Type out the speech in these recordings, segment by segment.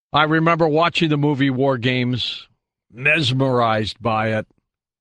I remember watching the movie War Games, mesmerized by it,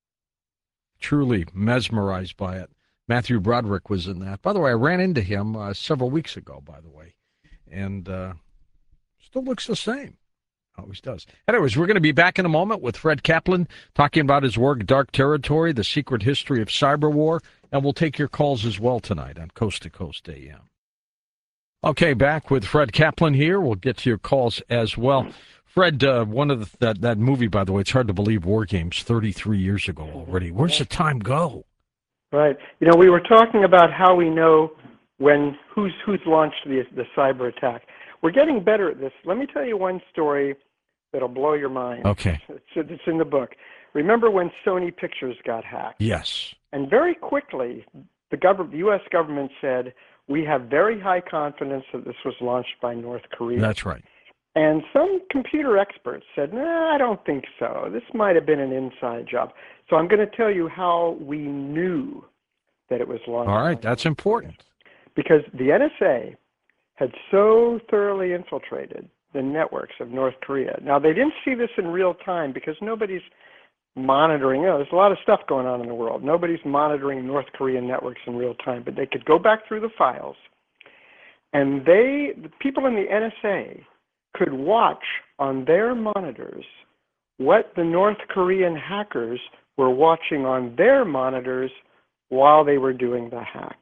truly mesmerized by it. Matthew Broderick was in that. By the way, I ran into him several weeks ago, by the way, and still looks the same. Always does. Anyways, we're going to be back in a moment with Fred Kaplan talking about his work, Dark Territory, The Secret History of Cyber War, and we'll take your calls as well tonight on Coast to Coast AM. Okay, back with Fred Kaplan here. We'll get to your calls as well. Fred, one of that movie, by the way, it's hard to believe War Games 33 years ago already. Where's the time go? Right. We were talking about how we know who's launched the cyber attack. We're getting better at this. Let me tell you one story that'll blow your mind. Okay. It's in the book. Remember when Sony Pictures got hacked? Yes. And very quickly, the U.S. government said, we have very high confidence that this was launched by North Korea. That's right. And some computer experts said, I don't think so. This might have been an inside job. So I'm going to tell you how we knew that it was launched. All right, that's important. Because the NSA had so thoroughly infiltrated the networks of North Korea. Now, they didn't see this in real time because nobody's monitoring. There's a lot of stuff going on in the world. Nobody's monitoring North Korean networks in real time, but they could go back through the files, and the people in the NSA could watch on their monitors what the North Korean hackers were watching on their monitors while they were doing the hack.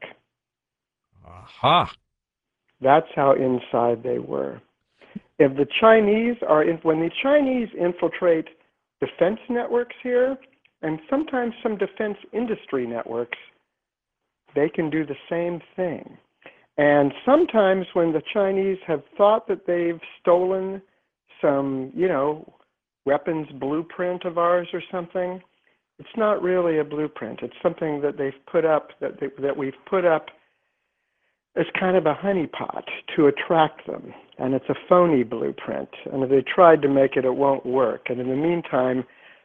Aha. That's how inside they were. If the Chinese when the Chinese infiltrate defense networks here, and sometimes some defense industry networks, they can do the same thing. And sometimes when the Chinese have thought that they've stolen some, weapons blueprint of ours or something, it's not really a blueprint. It's something that they've put up, that we've put up as kind of a honeypot to attract them. And it's a phony blueprint. And if they tried to make it, it won't work. And in the meantime,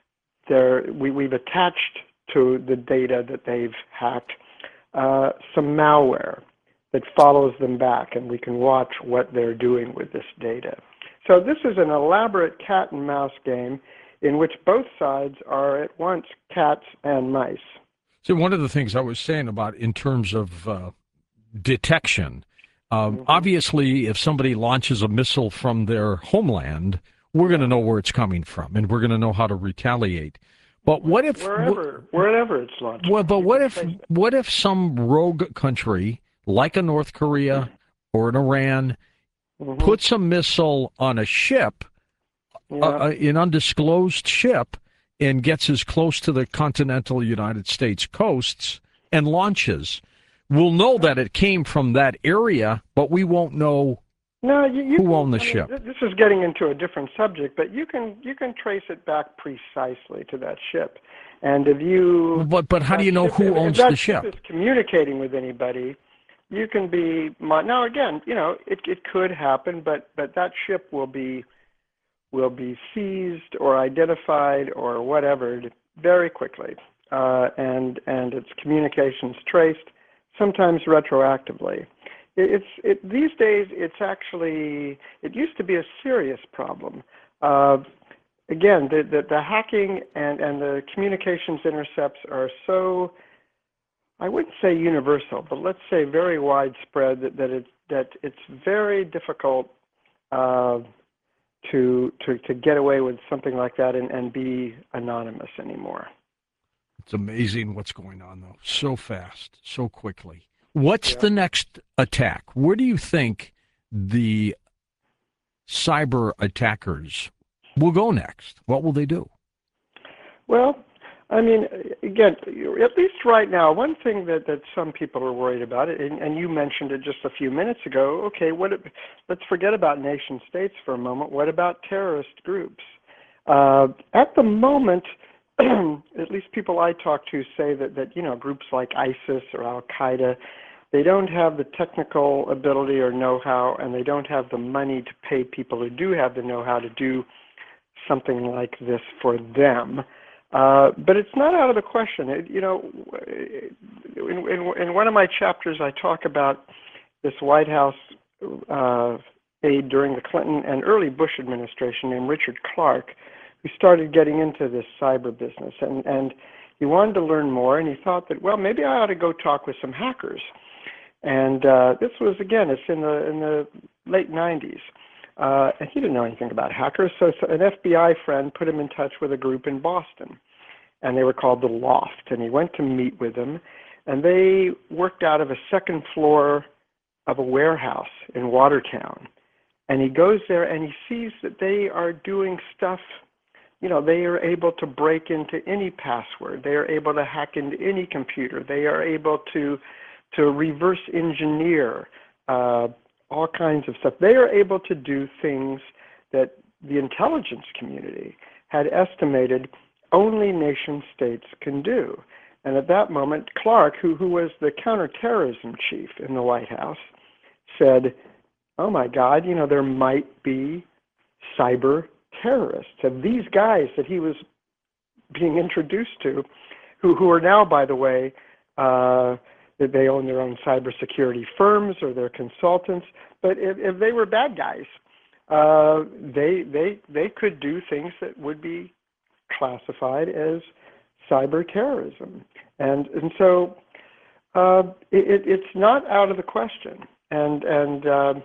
we've attached to the data that they've hacked some malware that follows them back, and we can watch what they're doing with this data. So this is an elaborate cat and mouse game in which both sides are at once cats and mice. So one of the things I was saying about in terms of detection, obviously if somebody launches a missile from their homeland, we're going to know where it's coming from, and we're going to know how to retaliate. But what if wherever it's launched? Well, but what if some rogue country like a North Korea or an Iran puts a missile on a ship, an undisclosed ship, and gets as close to the continental United States coasts and launches? We'll know that it came from that area, but we won't know who owned the ship. This is getting into a different subject, but you can trace it back precisely to that ship. And if you but how do you know who owns the ship? If that ship is communicating with anybody, you can be now again. It could happen, but that ship will be seized or identified or whatever very quickly, and its communications traced, sometimes retroactively. These days, it used to be a serious problem. Again, the hacking and the communications intercepts are so, I wouldn't say universal, but let's say very widespread that it's very difficult to get away with something like that and be anonymous anymore. It's amazing what's going on, though. So fast, so quickly. What's the next attack? Where do you think the cyber attackers will go next? What will they do? Well, I mean, again, at least right now, one thing that some people are worried about, and you mentioned it just a few minutes ago, okay, let's forget about nation states for a moment. What about terrorist groups? At the moment, at least people I talk to say that groups like ISIS or Al-Qaeda, they don't have the technical ability or know-how, and they don't have the money to pay people who do have the know-how to do something like this for them. But it's not out of the question. In one of my chapters, I talk about this White House aide during the Clinton and early Bush administration named Richard Clark, who started getting into this cyber business. And he wanted to learn more, and he thought that, well, maybe I ought to go talk with some hackers. And this was, again, it's in the late 90s. And he didn't know anything about hackers, so an FBI friend put him in touch with a group in Boston, and they were called The Loft. And he went to meet with them, and they worked out of a second floor of a warehouse in Watertown. And he goes there, and he sees that they are doing stuff. You know, they are able to break into any password. They are able to hack into any computer. They are able to reverse engineer all kinds of stuff. They are able to do things that the intelligence community had estimated only nation states can do. And at that moment, Clark, who was the counterterrorism chief in the White House, said, oh my God, you know, there might be cyber terrorists. And these guys that he was being introduced to, who are now, by the way, they own their own cybersecurity firms or they're consultants, but if they were bad guys, they could do things that would be classified as cyber terrorism. And so it's not out of the question. And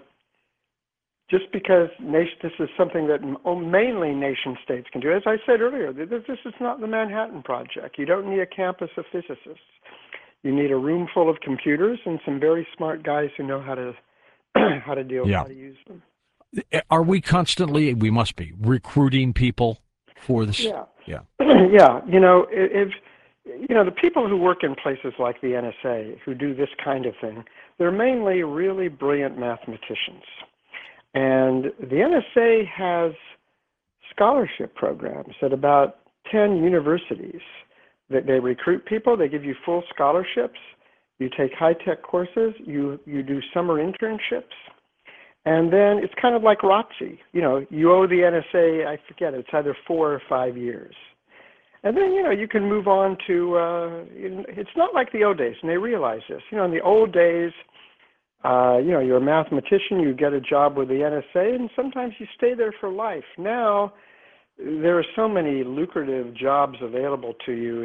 just because this is something that mainly nation states can do. As I said earlier, this is not the Manhattan Project. You don't need a campus of physicists. You need a room full of computers and some very smart guys who know how to how to use them. Are we constantly, we must be, recruiting people for this? Yeah. Yeah. Yeah. You know, if the people who work in places like the NSA who do this kind of thing, they're mainly really brilliant mathematicians. And the NSA has scholarship programs at about 10 universities that they recruit people. They give you full scholarships. You take high-tech courses. You do summer internships. And then it's kind of like ROTC. You know, you owe the NSA, I forget, it's either 4 or 5 years. And then, you know, you can move on to, it's not like the old days, and they realize this. You know, in the old days, you know, you're a mathematician, you get a job with the NSA, and sometimes you stay there for life. Now, there are so many lucrative jobs available to you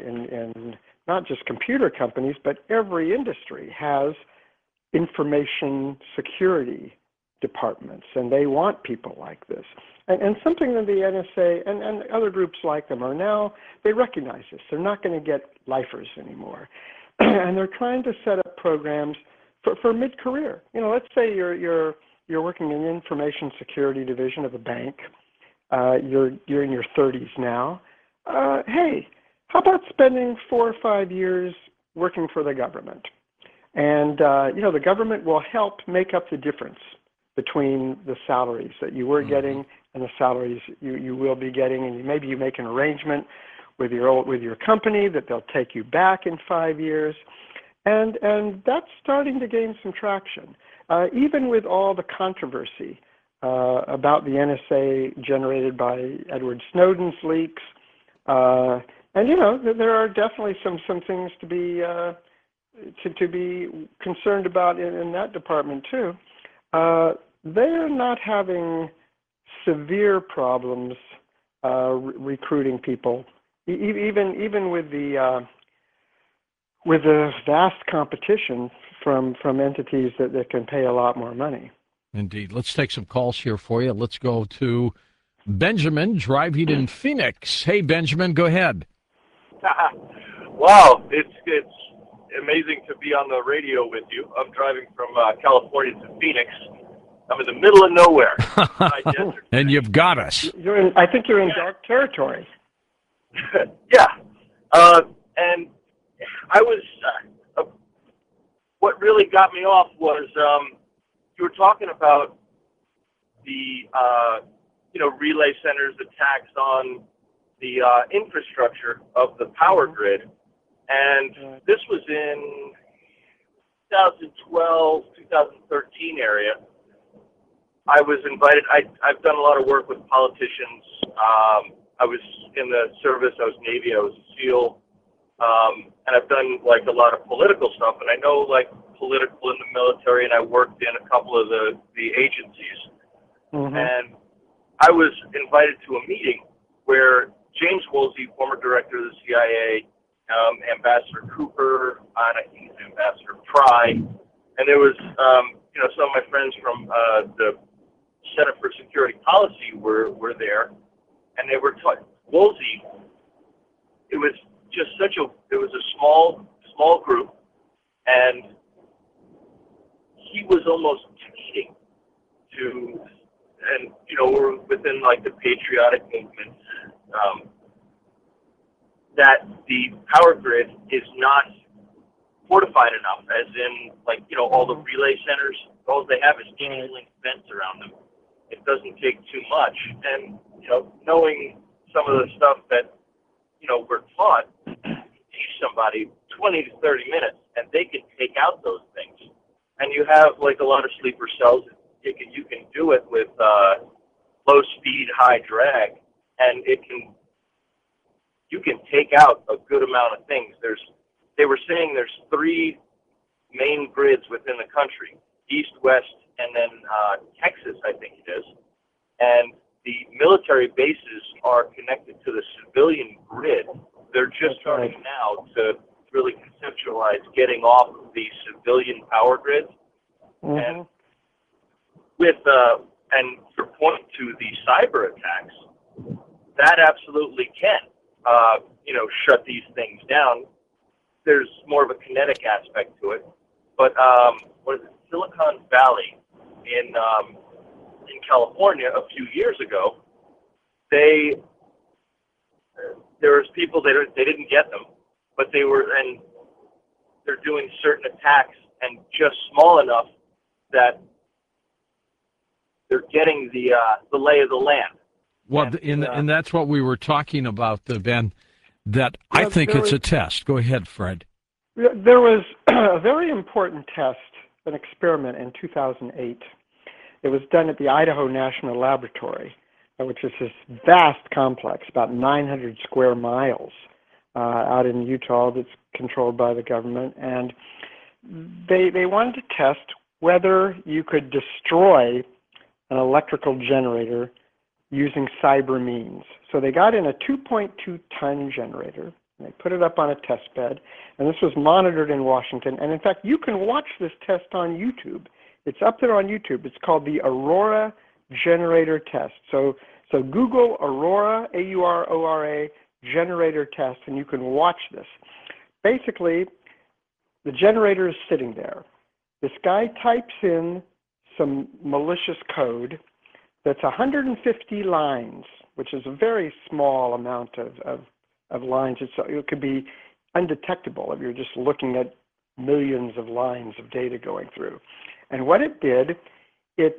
in not just computer companies, but every industry has information security departments, and they want people like this. And something that the NSA and other groups like them are now, they recognize this. They're not going to get lifers anymore. And they're trying to set up programs for mid-career. You know, let's say you're working in the information security division of a bank. You're in your 30s now. Hey, how about spending 4 or 5 years working for the government? And, you know, the government will help make up the difference between the salaries that you were getting and the salaries you will be getting. And maybe you make an arrangement with your company that they'll take you back in 5 years. And that's starting to gain some traction. Even with all the controversy about the NSA generated by Edward Snowden's leaks. And, you know, there are definitely some things to be concerned about in that department, too. They're not having severe problems recruiting people, even with the vast competition from entities that can pay a lot more money. Indeed. Let's take some calls here for you. Let's go to Benjamin driving in Phoenix. Hey, Benjamin, go ahead. Wow, it's amazing to be on the radio with you. I'm driving from California to Phoenix. I'm in the middle of nowhere. And you've got us. I think you're in dark territory. Yeah. And I was, what really got me off was you were talking about the, relay centers attacks on the infrastructure of the power grid. And this was in 2012, 2013 area. I was invited. I've done a lot of work with politicians. I was in the service. I was Navy. I was SEAL. And I've done like a lot of political stuff. And I know like political in the military, and I worked in a couple of the agencies. Mm-hmm. And I was invited to a meeting where James Woolsey, former director of the CIA, Ambassador Cooper, and I think Ambassador Fry, and there was, some of my friends from the Center for Security Policy were there, and they were talking. Woolsey, it was just it was a small group, and he was almost pleading to, and we're within like the patriotic movement, that the power grid is not fortified enough, as in all the relay centers, all they have is chain link fence around them. It doesn't take too much, and knowing some of the stuff that we're taught, teach somebody 20 to 30 minutes, and they can take out those things. And you have a lot of sleeper cells. You can do it with low speed, high drag, and you can take out a good amount of things. They were saying there's 3 main grids within the country: East, West, and then Texas, I think it is. And the military bases are connected to the civilian grid. They're just starting now to really conceptualize getting off of the civilian power grids. Mm-hmm. And and to point to the cyber attacks, that absolutely can, shut these things down. There's more of a kinetic aspect to it. But what is it? Silicon Valley in California a few years ago, there was people they didn't get them, but they're doing certain attacks and just small enough that they're getting the lay of the land. Well, and that's what we were talking about, Ben, that I think it's a test. Go ahead, Fred. There was a very important test, an experiment in 2008. It was done at the Idaho National Laboratory, which is this vast complex, about 900 square miles out in Utah, that's controlled by the government. And they wanted to test whether you could destroy an electrical generator using cyber means. So they got in a 2.2-ton generator, and they put it up on a test bed, and this was monitored in Washington. And in fact, you can watch this test on YouTube. It's up there on YouTube. It's called the Aurora Generator Test. So Google Aurora, A-U-R-O-R-A, generator test, and you can watch this. Basically, the generator is sitting there. This guy types in some malicious code that's 150 lines, which is a very small amount of lines. It could be undetectable if you're just looking at millions of lines of data going through. And what it did, it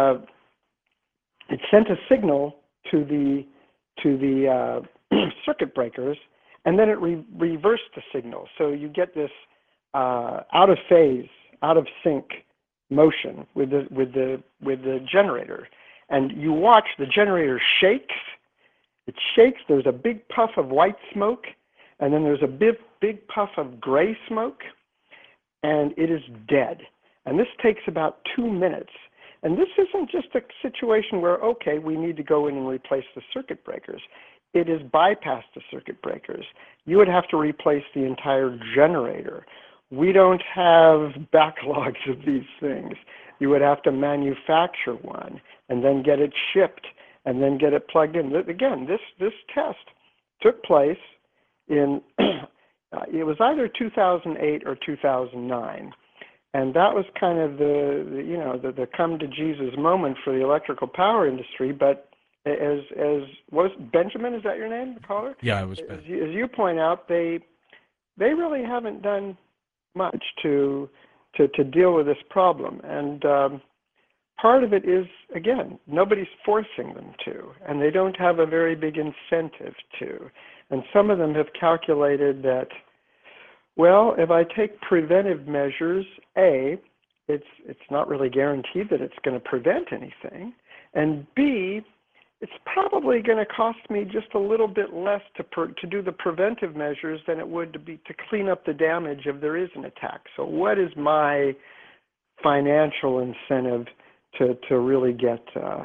sent a signal to the circuit breakers, and then it reversed the signal. So you get this out of phase, out of sync motion with the generator. And you watch the generator shakes. It shakes. There's a big puff of white smoke, and then there's a big puff of gray smoke, and it is dead. And this takes about 2 minutes. And this isn't just a situation where, okay, we need to go in and replace the circuit breakers. It is bypass the circuit breakers. You would have to replace the entire generator. We don't have backlogs of these things. You would have to manufacture one and then get it shipped and then get it plugged in. Again, this test took place in, it was either 2008 or 2009. And that was kind of the come to Jesus moment for the electrical power industry. But as was Benjamin, is that your name, the caller? Yeah, it was Ben. As you point out, they really haven't done much to deal with this problem. And part of it is, again, nobody's forcing them to, and they don't have a very big incentive to. And some of them have calculated that, well, if I take preventive measures, A, it's not really guaranteed that it's going to prevent anything, and B, it's probably going to cost me just a little bit less to do the preventive measures than it would to clean up the damage if there is an attack. So what is my financial incentive to really get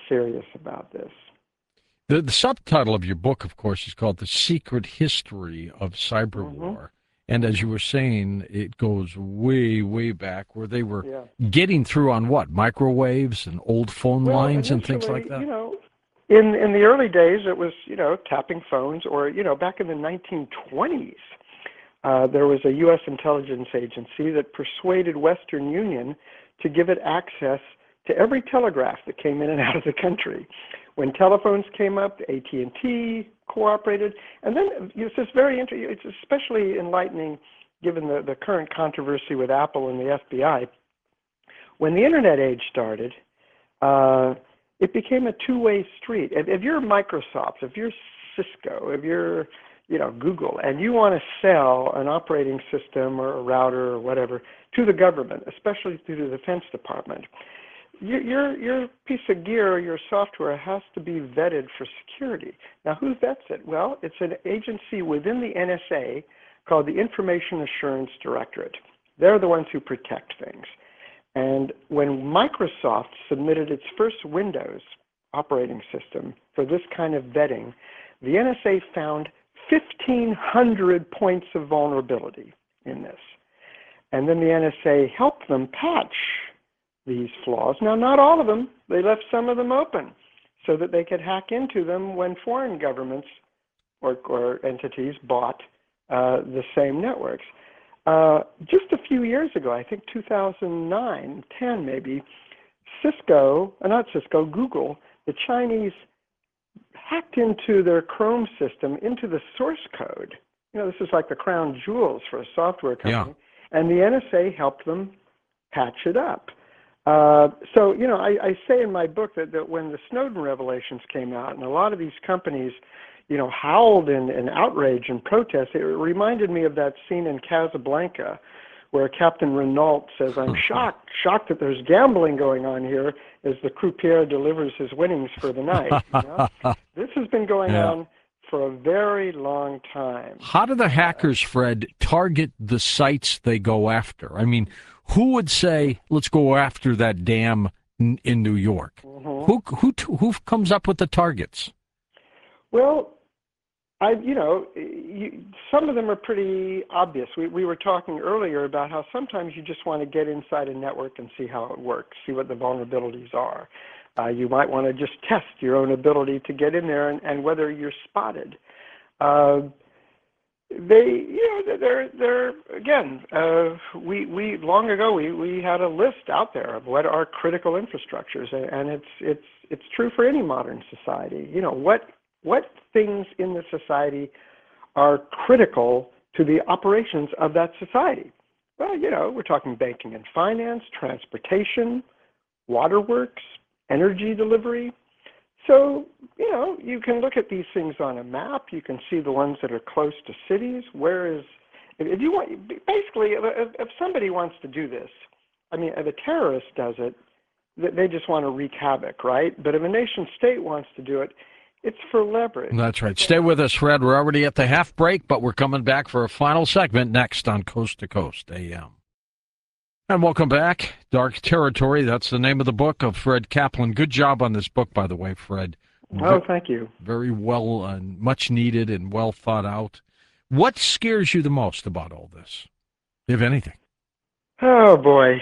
serious about this. The subtitle of your book, of course, is called The Secret History of Cyber War. And as you were saying, it goes way, way back where they were getting through on what? Microwaves and old phone lines and things like that? You know, in the early days, it was, you know, tapping phones, or, you know, back in the 1920s, there was a U.S. intelligence agency that persuaded Western Union to give it access to every telegraph that came in and out of the country. When telephones came up, AT&T cooperated, and then it's just very interesting. It's especially enlightening given the current controversy with Apple and the FBI. When the internet age started, it became a two-way street. If you're Microsoft, if you're Cisco, if you're Google, and you want to sell an operating system or a router or whatever to the government, especially to the Defense Department, your piece of gear or your software has to be vetted for security. Now, who vets it? Well, it's an agency within the NSA called the Information Assurance Directorate. They're the ones who protect things. And when Microsoft submitted its first Windows operating system for this kind of vetting, the NSA found 1,500 points of vulnerability in this. And then the NSA helped them patch these flaws. Now, not all of them. They left some of them open so that they could hack into them when foreign governments or entities bought the same networks. Just a few years ago, I think 2009, 10 maybe, Google, the Chinese hacked into their Chrome system, into the source code. You know, this is like the crown jewels for a software company. Yeah. And the NSA helped them patch it up. So, you know, I say in my book that when the Snowden revelations came out and a lot of these companies, you know, howled in outrage and protest, it reminded me of that scene in Casablanca where Captain Renault says, "I'm shocked that there's gambling going on here," as the croupier delivers his winnings for the night. You know? This has been going on for a very long time. How do the hackers, Fred, target the sites they go after? I mean, who would say, let's go after that dam in New York? Mm-hmm. Who comes up with the targets? Well, some of them are pretty obvious. We were talking earlier about how sometimes you just want to get inside a network and see how it works, see what the vulnerabilities are. You might want to just test your own ability to get in there and whether you're spotted. We long ago we had a list out there of what are critical infrastructures, and it's true for any modern society. You know, what things in the society are critical to the operations of that society? Well, you know, we're talking banking and finance, transportation, waterworks, energy delivery. So, you know, you can look at these things on a map. You can see the ones that are close to cities. If you want, basically, if somebody wants to do this, I mean, if a terrorist does it, they just want to wreak havoc, right? But if a nation state wants to do it, it's for leverage. That's right. Stay with us, Fred. We're already at the half break, but we're coming back for a final segment next on Coast to Coast AM. And welcome back. Dark Territory, that's the name of the book of Fred Kaplan. Good job on this book, by the way, Fred. Oh, thank you. Very well and much needed and well thought out. What scares you the most about all this, if anything? Oh, boy.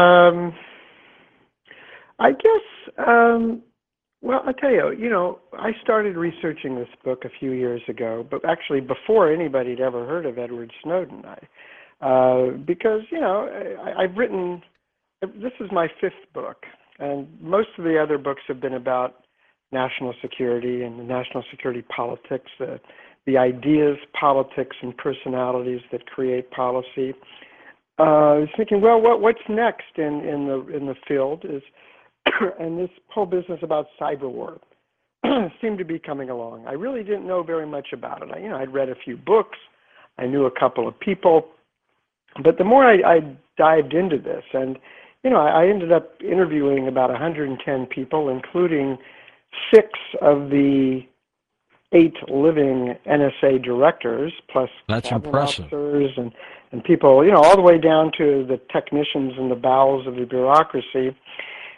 I guess... Well, I'll tell you, you know, I started researching this book a few years ago, but actually before anybody had ever heard of Edward Snowden. Because, you know, I've written, this is my fifth book, and most of the other books have been about national security and the national security politics, the ideas, politics, and personalities that create policy. I was thinking, well, what's next in the field is, and this whole business about cyber war seemed to be coming along. I really didn't know very much about it. I'd read a few books. I knew a couple of people. But the more I dived into this, and, you know, I ended up interviewing about 110 people, including 6 of the 8 living NSA directors, plus that's cabinet impressive. Officers and people, you know, all the way down to the technicians in the bowels of the bureaucracy.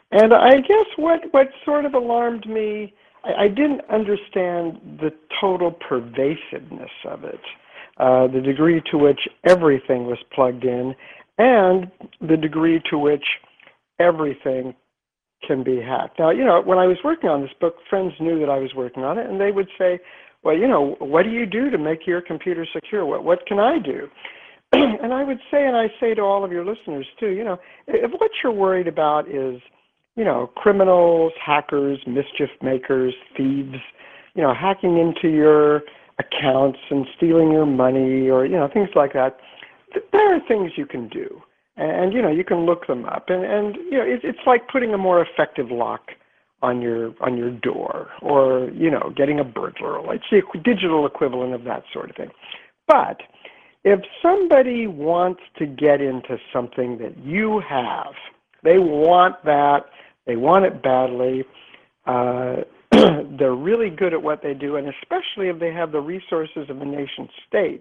And I guess what sort of alarmed me, I didn't understand the total pervasiveness of it, the degree to which everything was plugged in, and the degree to which everything can be hacked. Now, when I was working on this book, friends knew that I was working on it, and they would say, well, what do you do to make your computer secure? What can I do? And I would say, and I say to all of your listeners too, if what you're worried about is, criminals, hackers, mischief makers, thieves, hacking into your accounts and stealing your money or, things like that, there are things you can do. And, you can look them up. And it's like putting a more effective lock on your door or, getting a burglar. It's the digital equivalent of that sort of thing. But if somebody wants to get into something that you have, they want that, they want it badly, they're really good at what they do, and especially if they have the resources of a nation state,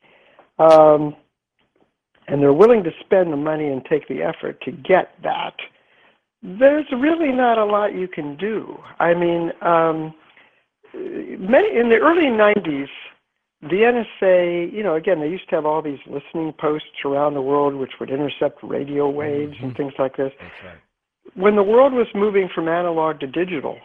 and they're willing to spend the money and take the effort to get that, there's really not a lot you can do. I mean, in the early 90s, the NSA, again, they used to have all these listening posts around the world which would intercept radio waves and things like this. That's right. When the world was moving from analog to digital,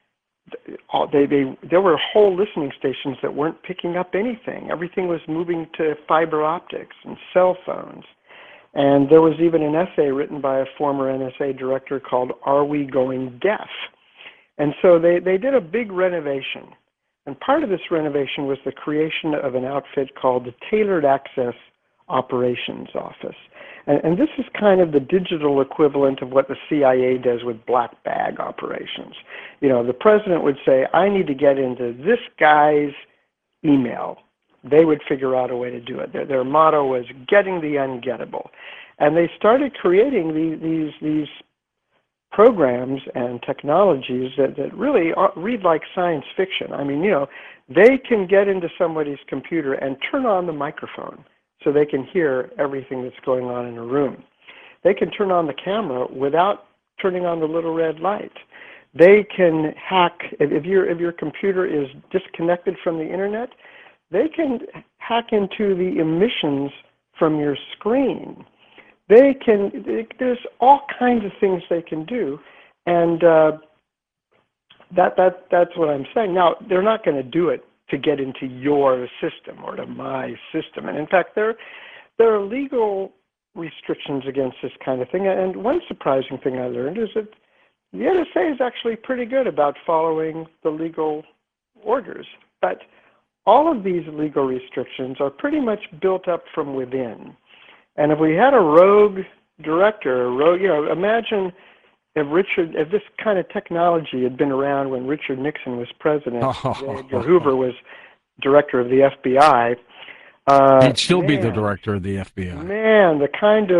there were whole listening stations that weren't picking up anything. Everything was moving to fiber optics and cell phones. And there was even an essay written by a former NSA director called Are We Going Deaf? And so they did a big renovation. And part of this renovation was the creation of an outfit called the Tailored Access Operations Office. And this is kind of the digital equivalent of what the CIA does with black bag operations. The president would say, I need to get into this guy's email. They would figure out a way to do it. Their motto was getting the ungettable. And they started creating these programs and technologies that really read like science fiction. I mean, they can get into somebody's computer and turn on the microphone so they can hear everything that's going on in a room. They can turn on the camera without turning on the little red light. They can hack, if your computer is disconnected from the internet, they can hack into the emissions from your screen. There's all kinds of things they can do, and that's what I'm saying. Now, they're not going to do it to get into your system or to my system. And in fact, there are legal restrictions against this kind of thing. And one surprising thing I learned is that the NSA is actually pretty good about following the legal orders. But all of these legal restrictions are pretty much built up from within. And if we had a rogue director, imagine if this kind of technology had been around when Richard Nixon was president, Edgar Hoover was director of the FBI. He'd still be the director of the FBI. Man, the kind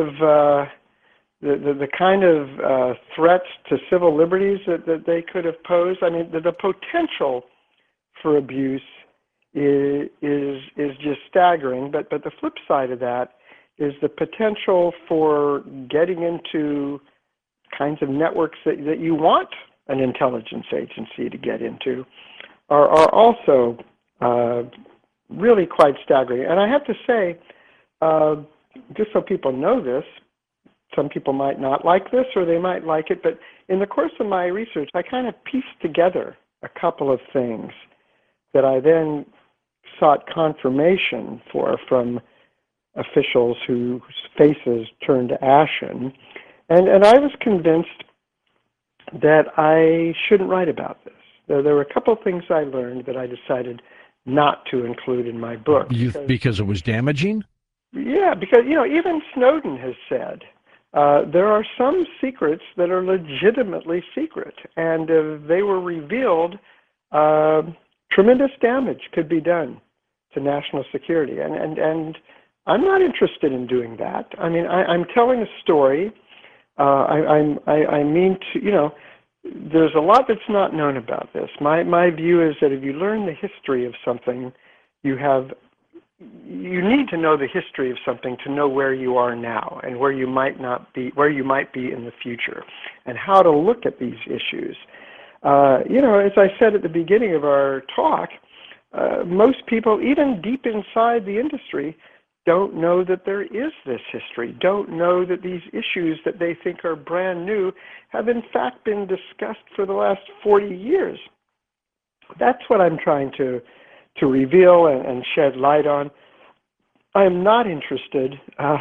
of threats to civil liberties that they could have posed. I mean, the potential for abuse is just staggering. But the flip side of that is the potential for getting into kinds of networks that you want an intelligence agency to get into are also really quite staggering. And I have to say, just so people know this, some people might not like this or they might like it, but in the course of my research, I kind of pieced together a couple of things that I then sought confirmation from officials whose faces turned ashen. And I was convinced that I shouldn't write about this. There were a couple of things I learned that I decided not to include in my book. Because it was damaging? Yeah, because, even Snowden has said there are some secrets that are legitimately secret. And if they were revealed, tremendous damage could be done to national security. And I'm not interested in doing that. I mean, I'm telling a story. I mean to, there's a lot that's not known about this. My view is that if you learn the history of something, you have you need to know the history of something to know where you are now and where you might not be, where you might be in the future, and how to look at these issues. As I said at the beginning of our talk, most people, even deep inside the industry, don't know that there is this history, don't know that these issues that they think are brand new have in fact been discussed for the last 40 years. That's what I'm trying to reveal and shed light on. I am not interested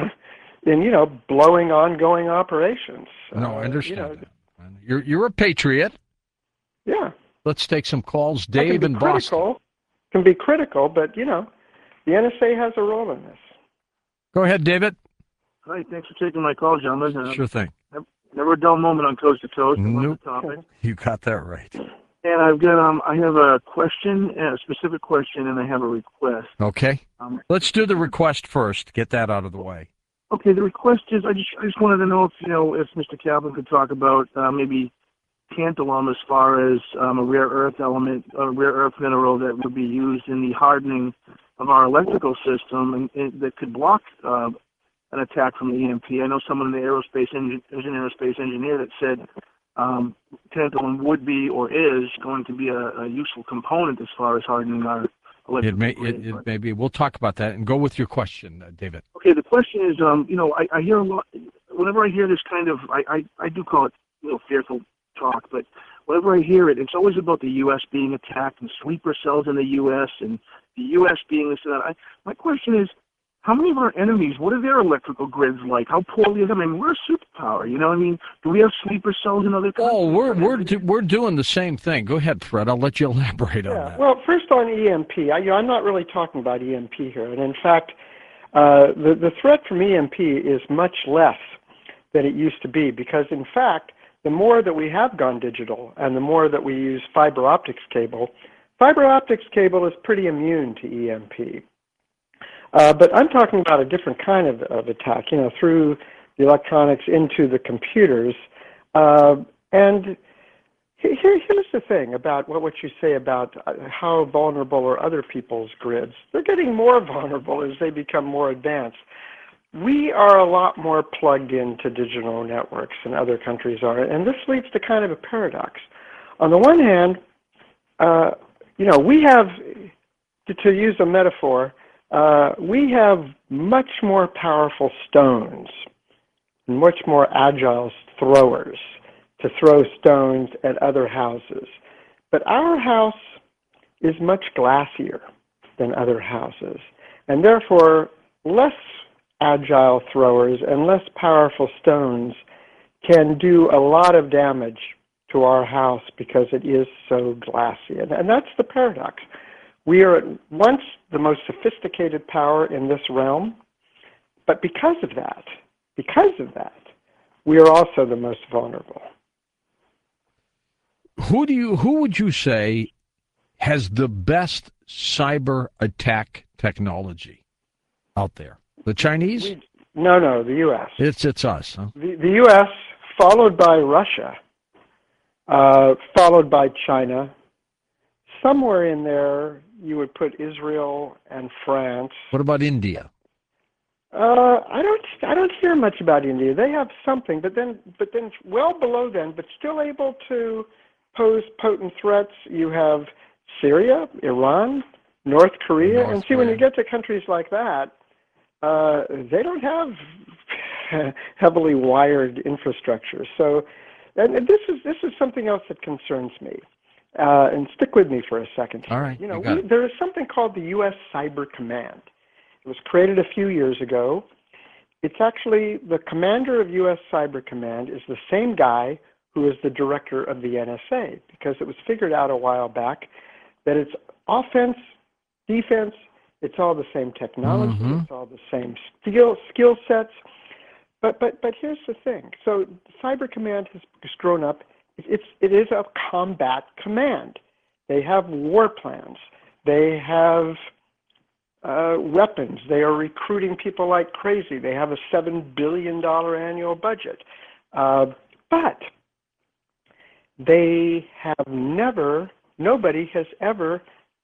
in, blowing ongoing operations. No, I understand that. You're a patriot. Yeah. Let's take some calls. Dave in Boston. Can be critical, but, the NSA has a role in this. Go ahead, David. Hi, thanks for taking my call, gentlemen. Sure thing. Never a dull moment on Coast to Coast. Nope. I love the topic. You got that right. And I have a question, a specific question, and I have a request. Okay. Let's do the request first. Get that out of the way. Okay, the request is I just wanted to know if Mr. Kaplan could talk about maybe tantalum as far as a rare earth element, a rare earth mineral that would be used in the hardening of our electrical system and that could block an attack from the EMP. I know someone in the aerospace engineer that said tantalum would be or is going to be a useful component as far as hardening our electrical grid. It may be. We'll talk about that and go with your question, David. Okay, the question is, I hear a lot, whenever I hear this kind of, I do call it, fearful talk, but whenever I hear it, it's always about the U.S. being attacked and sleeper cells in the U.S. and the U.S. being this and that. My question is, how many of our enemies, what are their electrical grids like? How poorly is them? I mean, we're a superpower, Do we have sleeper cells in other countries? Oh, we're doing the same thing. Go ahead, Fred. I'll let you elaborate on that. Well, first on EMP, I'm not really talking about EMP here. And in fact, the threat from EMP is much less than it used to be because, in fact, the more that we have gone digital and the more that we use fiber optics cable is pretty immune to EMP. But I'm talking about a different kind of attack, through the electronics into the computers. And here's the thing about what you say about how vulnerable are other people's grids. They're getting more vulnerable as they become more advanced. We are a lot more plugged into digital networks than other countries are, and this leads to kind of a paradox. On the one hand, we have, to use a metaphor, we have much more powerful stones, much more agile throwers to throw stones at other houses. But our house is much glassier than other houses, and therefore less agile throwers and less powerful stones can do a lot of damage to our house because it is so glassy. And that's the paradox. We are at once the most sophisticated power in this realm, but because of that, we are also the most vulnerable. Who would you say has the best cyber attack technology out there? The Chinese? No, the U.S. It's us, huh? The U.S., followed by Russia, followed by China. Somewhere in there, you would put Israel and France. What about India? I don't hear much about India. They have something, but then well below them, but still able to pose potent threats. You have Syria, Iran, North Korea, and see, when you get to countries like that, they don't have heavily wired infrastructure. So, and this is something else that concerns me. And stick with me for a second. All right. There is something called the U.S. Cyber Command. It was created a few years ago. It's actually the commander of U.S. Cyber Command is the same guy who is the director of the NSA, because it was figured out a while back that it's offense, defense, it's all the same technology, it's all the same skill sets. But here's the thing. So Cyber Command has grown up. It is a combat command. They have war plans. They have weapons. They are recruiting people like crazy. They have a $7 billion annual budget. But they have nobody has ever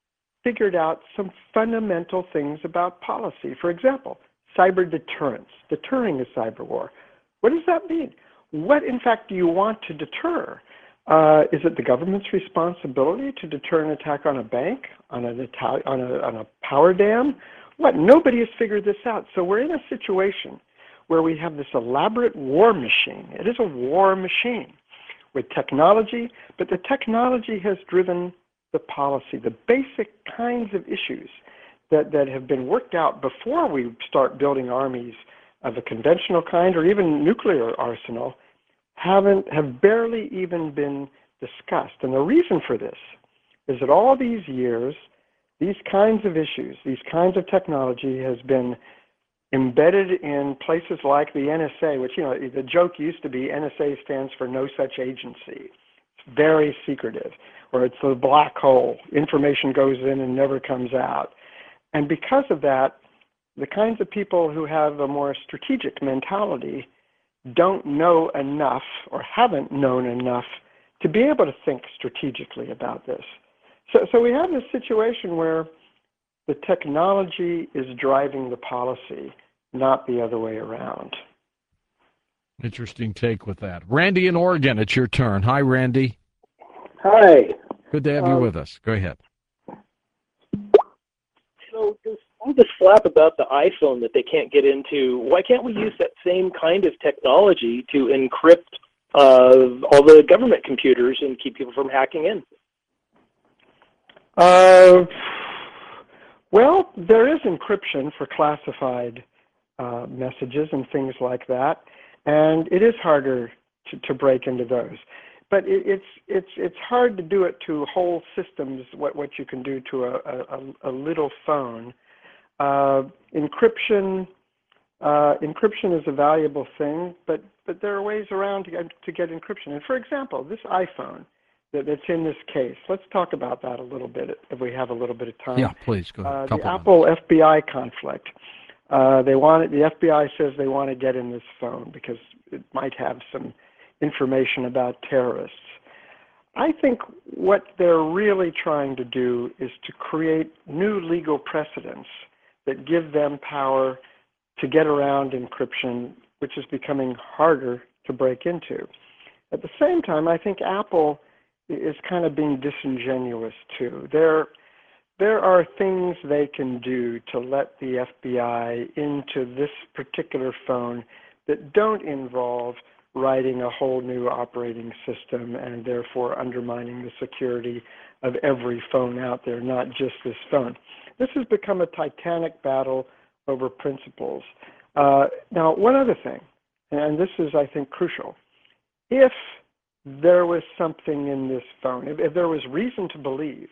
figured out some fundamental things about policy. For example, cyber deterrence, deterring a cyber war. What does that mean? What, in fact, do you want to deter? Is it the government's responsibility to deter an attack on a bank, on a power dam? What? Nobody has figured this out. So we're in a situation where we have this elaborate war machine. It is a war machine with technology, but the technology has driven the policy, the basic kinds of issues that have been worked out before we start building armies of a conventional kind or even nuclear arsenal have barely even been discussed. And the reason for this is that all these years, these kinds of issues, these kinds of technology has been embedded in places like the NSA, which, the joke used to be NSA stands for no such agency. It's very secretive, or it's a black hole. Information goes in and never comes out. And because of that, the kinds of people who have a more strategic mentality don't know enough or haven't known enough to be able to think strategically about this. So we have this situation where the technology is driving the policy, not the other way around. Interesting take with that. Randy in Oregon, it's your turn. Hi, Randy. Hi. Good to have you with us. Go ahead. So there's all this flap about the iPhone that they can't get into. Why can't we use that same kind of technology to encrypt all the government computers and keep people from hacking in? Well, there is encryption for classified messages and things like that, and it is harder to break into those. But it's hard to do it to whole systems. What you can do to a little phone. Encryption is a valuable thing, but there are ways around to get encryption. And for example, this iPhone that's in this case. Let's talk about that a little bit if we have a little bit of time. Yeah, please go ahead. The Apple FBI conflict. The FBI says they want to get in this phone because it might have some information about terrorists. I think what they're really trying to do is to create new legal precedents that give them power to get around encryption, which is becoming harder to break into. At the same time, I think Apple is kind of being disingenuous too. There are things they can do to let the FBI into this particular phone that don't involve writing a whole new operating system and therefore undermining the security of every phone out there, not just this phone. This has become a titanic battle over principles. Now, one other thing, and this is, I think, crucial. If there was something in this phone, if there was reason to believe,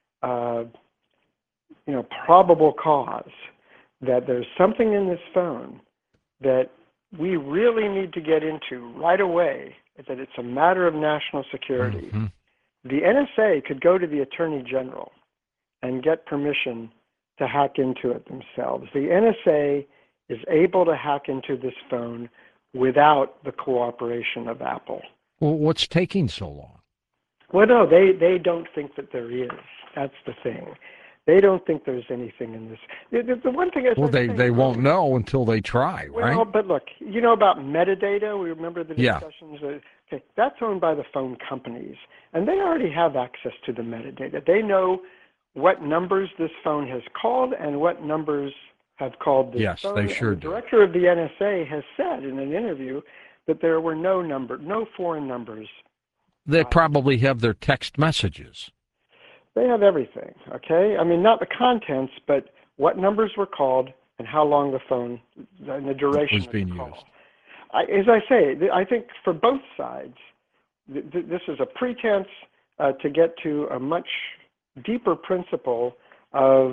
probable cause that there's something in this phone that we really need to get into right away, that it's a matter of national security, the NSA could go to the Attorney General and get permission to hack into it themselves. The NSA is able to hack into this phone without the cooperation of Apple. Well, what's taking so long? Well, no, they don't think that there is. That's the thing. They don't think there's anything in this. The one thing is, well, they won't know until they try, right? Well, but look, you know about metadata? We remember the discussions. Yeah. Okay, that's owned by the phone companies, and they already have access to the metadata. They know what numbers this phone has called and what numbers have called this phone. Yes, they sure do. The director of the NSA has said in an interview that there were no foreign numbers. They probably have their text messages. They have everything, okay? I mean, not the contents, but what numbers were called and how long the phone, and the duration was of being the call. used. As I say, I think for both sides, this is a pretense to get to a much deeper principle of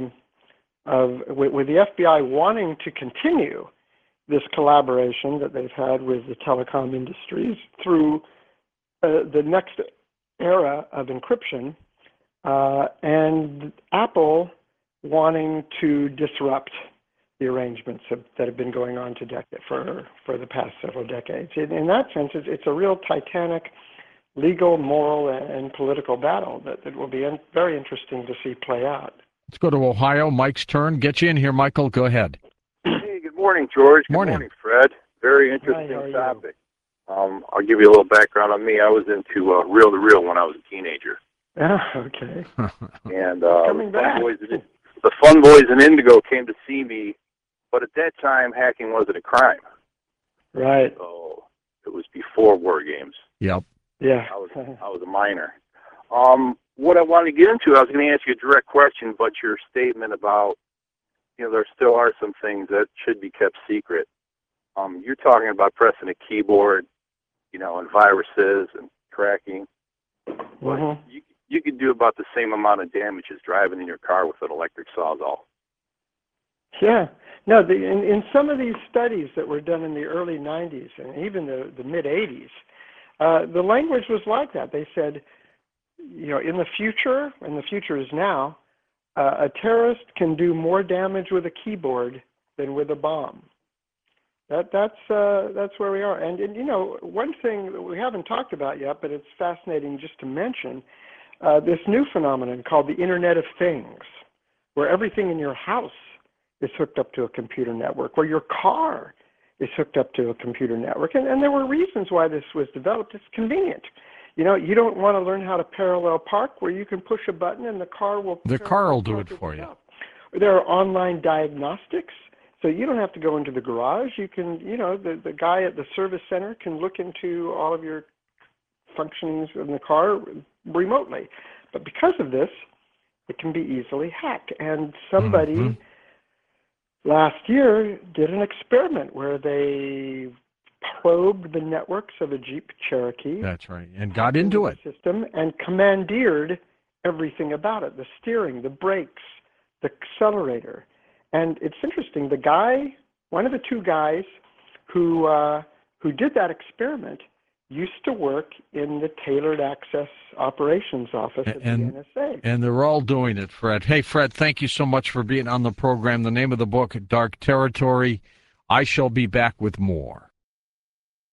with the FBI wanting to continue this collaboration that they've had with the telecom industries through the next era of encryption, and Apple wanting to disrupt the arrangements that have been going on for the past several decades. In that sense, it's a real titanic legal, moral, and political battle that will be very interesting to see play out. Let's go to Ohio. Mike's turn. Get you in here, Michael. Go ahead. Hey, good morning, George. Morning. Good morning, Fred. Very Hi, interesting how are you? topic. I'll give you a little background on me. I was into reel-to-reel when I was a teenager. Ah, okay. And Coming back. the Fun Boys in Indigo came to see me, but at that time, hacking wasn't a crime. Right. So it was before war games. Yep. Yeah. I was a minor. What I wanted to get into, I was going to ask you a direct question, but your statement about, there still are some things that should be kept secret. You're talking about pressing a keyboard, and viruses and cracking. Mm-hmm. You could do about the same amount of damage as driving in your car with an electric sawzall. Yeah. No, in some of these studies that were done in the early 90s and even the mid-80s, the language was like that. They said, in the future, and the future is now, a terrorist can do more damage with a keyboard than with a bomb. That's where we are. And one thing that we haven't talked about yet, but it's fascinating just to mention, this new phenomenon called the Internet of Things, where everything in your house is hooked up to a computer network, where your car is hooked up to a computer network. And there were reasons why this was developed. It's convenient. You don't want to learn how to parallel park, where you can push a button and the car will The car will do it for you. There are online diagnostics, so you don't have to go into the garage. You can, the guy at the service center can look into all of your functionings in the car remotely. But because of this, it can be easily hacked. And somebody last year did an experiment where they probed the networks of a Jeep Cherokee. That's right. And got into it. System and commandeered everything about it, the steering, the brakes, the accelerator. And it's interesting, one of the two guys who did that experiment used to work in the Tailored Access Operations Office at the NSA. And they're all doing it, Fred. Hey, Fred, thank you so much for being on the program. The name of the book, Dark Territory. I shall be back with more.